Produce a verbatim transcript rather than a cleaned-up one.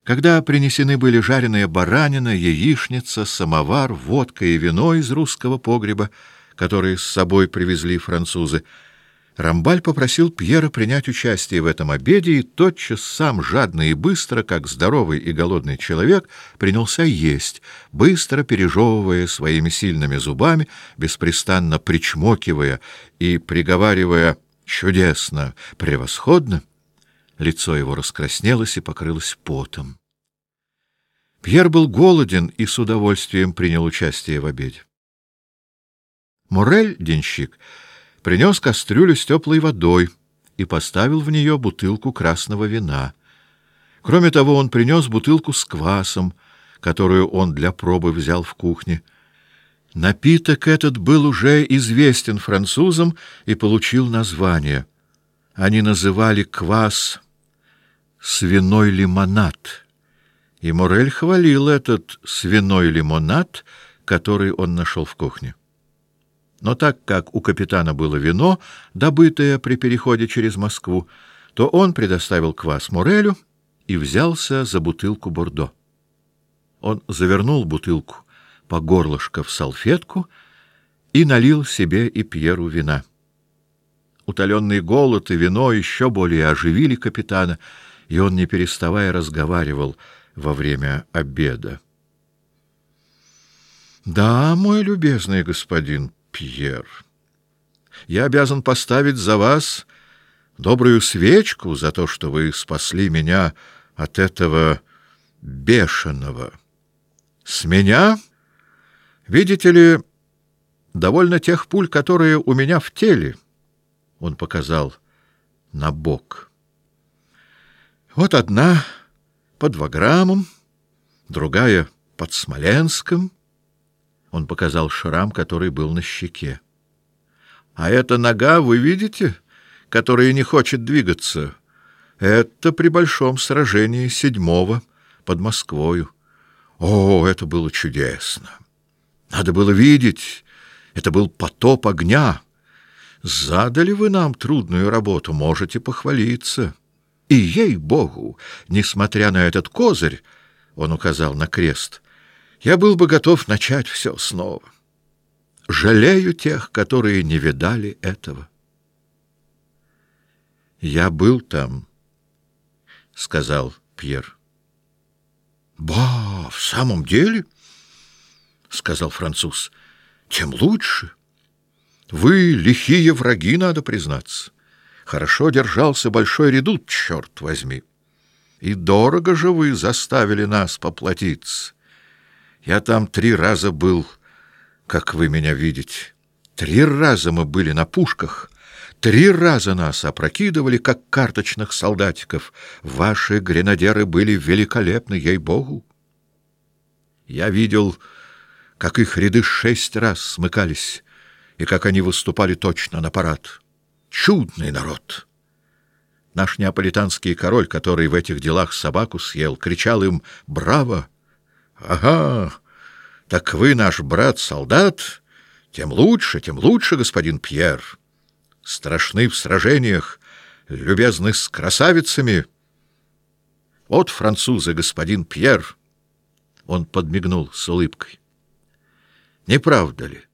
Когда принесены были жареная баранина, яичница, самовар, водка и вино из русского погреба, которые с собой привезли французы, Рамбаль попросил Пьера принять участие в этом обеде и тотчас сам, жадно и быстро, как здоровый и голодный человек, принялся есть, быстро пережевывая своими сильными зубами, беспрестанно причмокивая и приговаривая «чудесно, превосходно». Лицо его раскраснелось и покрылось потом. Пьер был голоден и с удовольствием принял участие в обеде. Моррель, денщик, принес кастрюлю с теплой водой и поставил в нее бутылку красного вина. Кроме того, он принес бутылку с квасом, которую он для пробы взял в кухне. Напиток этот был уже известен французам и получил название. Они называли квас свиной лимонад, и Моррель хвалил этот свиной лимонад, который он нашел в кухне. Но так как у капитана было вино, добытое при переходе через Москву, то он предоставил квас Моррелю и взялся за бутылку бордо. Он завернул бутылку по горлышко в салфетку и налил себе и Пьеру вина. Утоленный голод и вино еще более оживили капитана, и он, не переставая, разговаривал во время обеда. «Да, мой любезный господин Пьер, я обязан поставить за вас добрую свечку за то, что вы спасли меня от этого бешеного. С меня, видите ли, довольно тех пуль, которые у меня в теле». Он показал на бок. Вот одна под Ваграмом, другая под Смоленском. Он показал шрам, который был на щеке. А эта нога, вы видите, которая не хочет двигаться, это при большом сражении седьмого под Москвою. О, это было чудесно! Надо было видеть, это был потоп огня. Задали вы нам трудную работу, можете похвалиться. И, ей-богу, несмотря на этот козырь, он указал на крест, я был бы готов начать все снова. Жалею тех, которые не видали этого. Я был там, — сказал Пьер. Ба, в самом деле, — сказал француз, — тем лучше. Вы лихие враги, надо признаться. Хорошо держался большой редут, черт возьми. И дорого же вы заставили нас поплатиться. Я там три раза был, как вы меня видите. Три раза мы были на пушках. Три раза нас опрокидывали, как карточных солдатиков. Ваши гренадеры были великолепны, ей-богу. Я видел, как их ряды шесть раз смыкались, и как они выступали точно на парад. Чудный народ! Наш неаполитанский король, который в этих делах собаку съел, кричал им «Браво!» «Ага! Так вы наш брат-солдат? Тем лучше, тем лучше, господин Пьер! Страшны в сражениях, любезны с красавицами! Вот французы, господин Пьер!» Он подмигнул с улыбкой. «Не правда ли?